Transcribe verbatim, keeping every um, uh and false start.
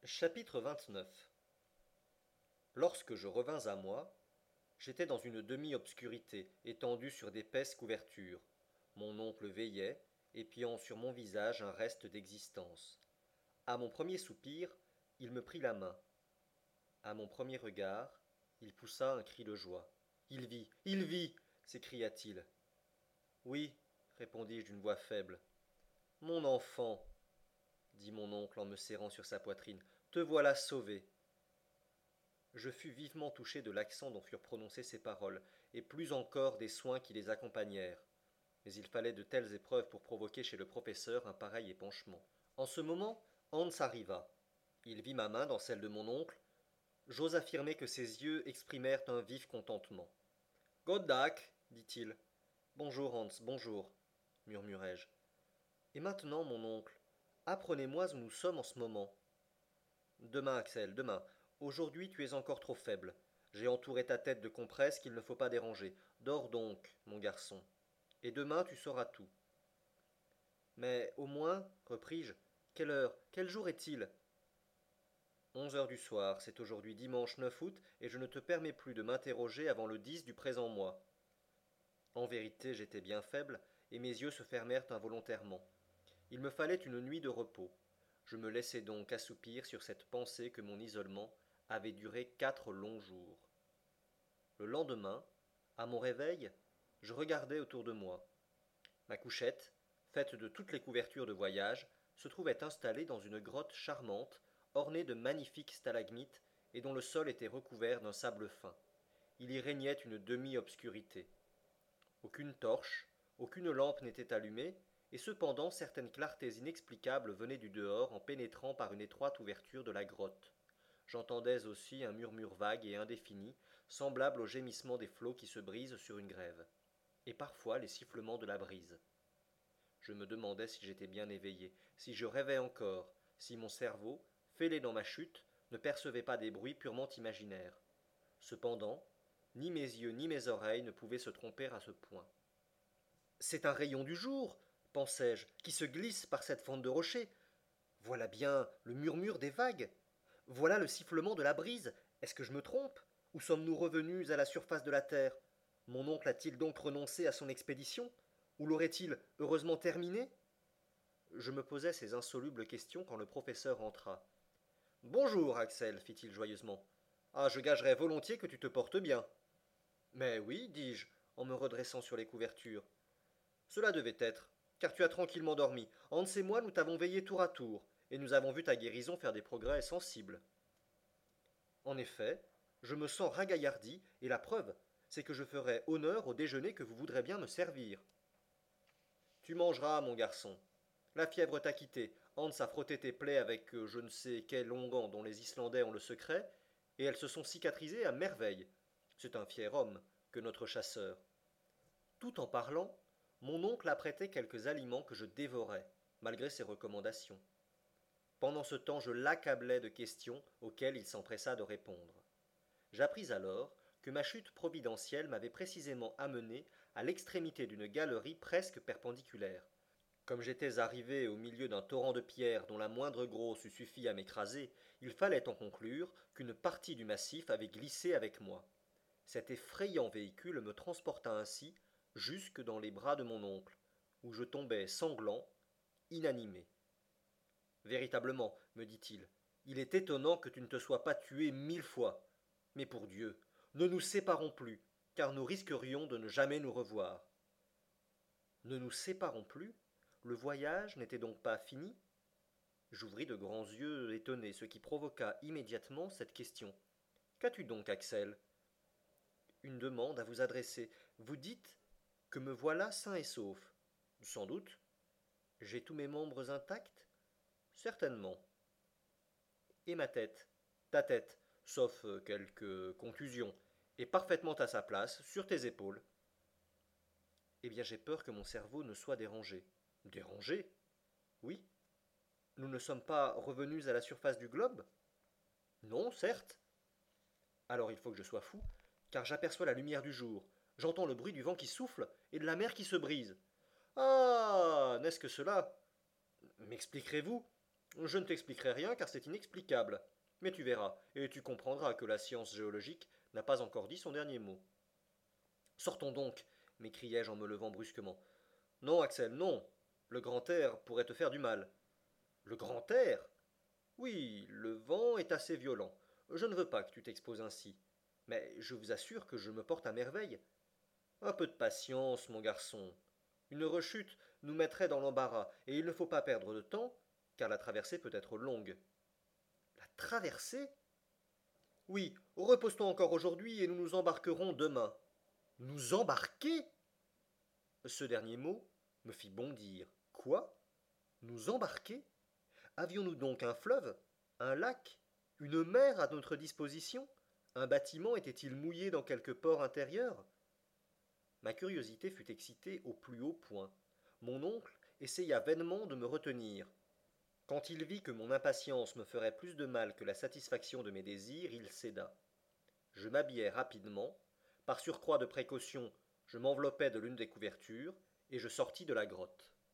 Chapitre vingt-neuf. Lorsque je revins à moi, j'étais dans une demi-obscurité, étendu sur d'épaisses couvertures. Mon oncle veillait, épiant sur mon visage un reste d'existence. À mon premier soupir, il me prit la main. À mon premier regard, il poussa un cri de joie. Il vit, il vit s'écria-t-il. Oui, répondis-je d'une voix faible. Mon enfant, dit mon oncle en me serrant sur sa poitrine, te voilà sauvé. Je fus vivement touché de l'accent dont furent prononcées ces paroles, et plus encore des soins qui les accompagnèrent. Mais il fallait de telles épreuves pour provoquer chez le professeur un pareil épanchement. En ce moment, Hans arriva. Il vit ma main dans celle de mon oncle. J'ose affirmer que ses yeux exprimèrent un vif contentement. Goddag, dit-il. Bonjour Hans, bonjour, murmurai-je. Et maintenant, mon oncle, apprenez-moi où nous sommes en ce moment. Demain, Axel, demain. Aujourd'hui, tu es encore trop faible. J'ai entouré ta tête de compresses qu'il ne faut pas déranger. Dors donc, mon garçon. Et demain, tu sauras tout. Mais au moins, repris-je, quelle heure, quel jour est-il? Onze heures du soir, c'est aujourd'hui dimanche neuf août, et je ne te permets plus de m'interroger avant le dix du présent mois. En vérité, j'étais bien faible, et mes yeux se fermèrent involontairement. Il me fallait une nuit de repos. Je me laissai donc assoupir sur cette pensée que mon isolement avait duré quatre longs jours. Le lendemain, à mon réveil, je regardai autour de moi. Ma couchette, faite de toutes les couvertures de voyage, se trouvait installée dans une grotte charmante, ornée de magnifiques stalagmites et dont le sol était recouvert d'un sable fin. Il y régnait une demi-obscurité. Aucune torche, aucune lampe n'était allumée, et cependant certaines clartés inexplicables venaient du dehors en pénétrant par une étroite ouverture de la grotte. J'entendais aussi un murmure vague et indéfini, semblable au gémissement des flots qui se brisent sur une grève, et parfois les sifflements de la brise. Je me demandais si j'étais bien éveillé, si je rêvais encore, si mon cerveau, fêlé dans ma chute, ne percevait pas des bruits purement imaginaires. Cependant, ni mes yeux ni mes oreilles ne pouvaient se tromper à ce point. C'est un rayon du jour, pensai-je, qui se glisse par cette fente de rocher. Voilà bien le murmure des vagues. Voilà le sifflement de la brise. Est-ce que je me trompe? Ou sommes-nous revenus à la surface de la terre? Mon oncle a-t-il donc renoncé à son expédition? Ou l'aurait-il heureusement terminée? Je me posais ces insolubles questions quand le professeur entra. Bonjour, Axel, fit-il joyeusement. Ah, je gagerais volontiers que tu te portes bien. Mais oui, dis-je, en me redressant sur les couvertures. Cela devait être, car tu as tranquillement dormi. Hans et moi, nous t'avons veillé tour à tour, et nous avons vu ta guérison faire des progrès sensibles. En effet, je me sens ragaillardi, et la preuve, c'est que je ferai honneur au déjeuner que vous voudrez bien me servir. Tu mangeras, mon garçon. La fièvre t'a quitté. Hans a frotté tes plaies avec euh, je ne sais quel onguent dont les Islandais ont le secret, et elles se sont cicatrisées à merveille. C'est un fier homme que notre chasseur. Tout en parlant, mon oncle apprêtait quelques aliments que je dévorais, malgré ses recommandations. Pendant ce temps, je l'accablais de questions auxquelles il s'empressa de répondre. J'appris alors que ma chute providentielle m'avait précisément amené à l'extrémité d'une galerie presque perpendiculaire. Comme j'étais arrivé au milieu d'un torrent de pierres dont la moindre grosse eût suffi à m'écraser, il fallait en conclure qu'une partie du massif avait glissé avec moi. Cet effrayant véhicule me transporta ainsi jusque dans les bras de mon oncle, où je tombai sanglant, inanimé. Véritablement, me dit-il, il est étonnant que tu ne te sois pas tué mille fois. Mais pour Dieu, ne nous séparons plus, car nous risquerions de ne jamais nous revoir. Ne nous séparons plus? Le voyage n'était donc pas fini? J'ouvris de grands yeux étonnés, ce qui provoqua immédiatement cette question. Qu'as-tu donc, Axel? Une demande à vous adresser. Vous dites que me voilà sain et sauf. Sans doute. J'ai tous mes membres intacts? Certainement. Et ma tête? Ta tête, sauf euh, quelques contusions, est parfaitement à sa place, sur tes épaules. Eh bien, j'ai peur que mon cerveau ne soit dérangé. Dérangé? Oui. Nous ne sommes pas revenus à la surface du globe? Non, certes. Alors il faut que je sois fou, car j'aperçois la lumière du jour, j'entends le bruit du vent qui souffle et de la mer qui se brise. Ah, n'est-ce que cela? M'expliquerez-vous? Je ne t'expliquerai rien car c'est inexplicable. Mais tu verras, et tu comprendras que la science géologique n'a pas encore dit son dernier mot. Sortons donc, m'écriai-je en me levant brusquement. Non, Axel, non. Le grand air pourrait te faire du mal. Le grand air? Oui, le vent est assez violent. Je ne veux pas que tu t'exposes ainsi. Mais je vous assure que je me porte à merveille. Un peu de patience, mon garçon. Une rechute nous mettrait dans l'embarras, et il ne faut pas perdre de temps, car la traversée peut être longue. La traversée? Oui, repose-toi encore aujourd'hui et nous nous embarquerons demain. Nous embarquer? Ce dernier mot me fit bondir. Quoi? Nous embarquer? Avions-nous donc un fleuve, un lac, une mer à notre disposition? Un bâtiment était-il mouillé dans quelque port intérieur? Ma curiosité fut excitée au plus haut point. Mon oncle essaya vainement de me retenir. Quand il vit que mon impatience me ferait plus de mal que la satisfaction de mes désirs, il céda. Je m'habillai rapidement. Par surcroît de précaution, je m'enveloppai de l'une des couvertures, et je sortis de la grotte.